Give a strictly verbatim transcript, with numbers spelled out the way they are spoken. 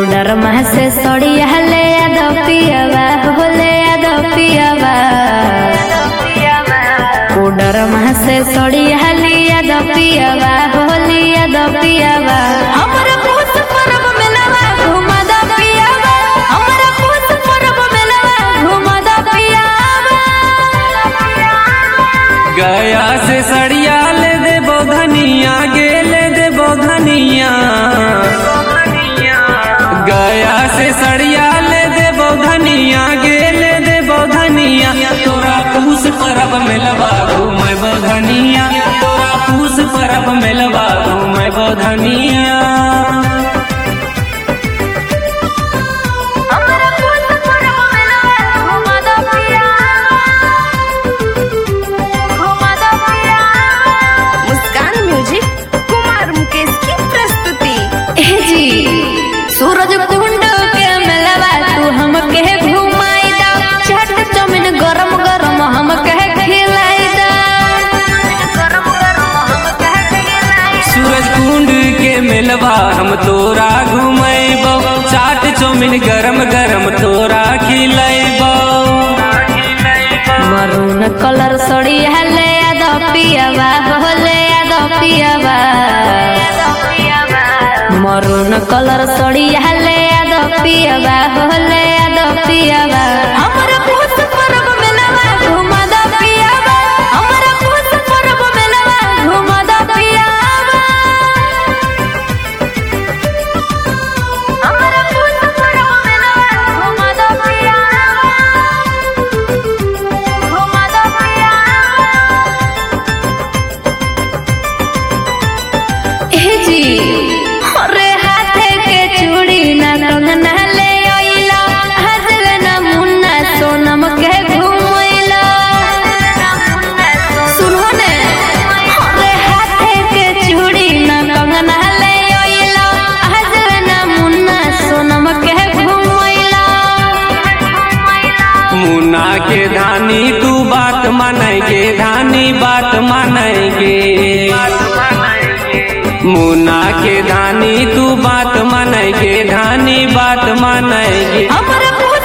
कुडर मह से सड़िया ले याद पियावा होले याद पियावा कुडर मह से सड़िया ले याद पियावा होले याद पियावा हमरा पूस परब मेलवा घुमा द पियावा हमरा पूस परब मेलवा घुमा द पियावा गया से सड़िया ले दे बोधनिया गे ले दे बोधनिया गया से सड़िया ले दे बोधनिया गे ले दे बोधनिया तोरा पूस परब मेलवा घूमे बोधनिया तोरा पूस परब मेलवा घूमे बोधनिया सूरज कुंड के मेलवा तू हमके घुमाई दा चाट चौमिन गरम गरम हमके खिलाई दा सूरज कुंड के मेलवा हम तोरा घुमैबो चाट चौमिन गरम गरम तोरा खिलैबो मरून कलर सड़िया ले याद पियावा होले याद पियावा मरून कलर सड़िया ले याद पियावा होले याद पियावा हमरा पूस परब मेलवा घुमा द पियावा हमरा पूस परब मेलवा घुमा द पियावा हमरा पूस परब मेलवा घुमा द पियावा घुमा द पियावा ए जी रे हाथे के चूड़ी ना कंगना ले आइला हजल ना मुन्ना सोनम के घुमैला सुनो ने रे हाथे के चूड़ी ना कंगना ले आइला हजल ना मुन्ना सोनम के घुमैला मुन्ना के धानी तू बात मानेगे धानी बात मानेगे मुन्ना के धानी तू बात मानेगे धानी बात मानेगे हमरा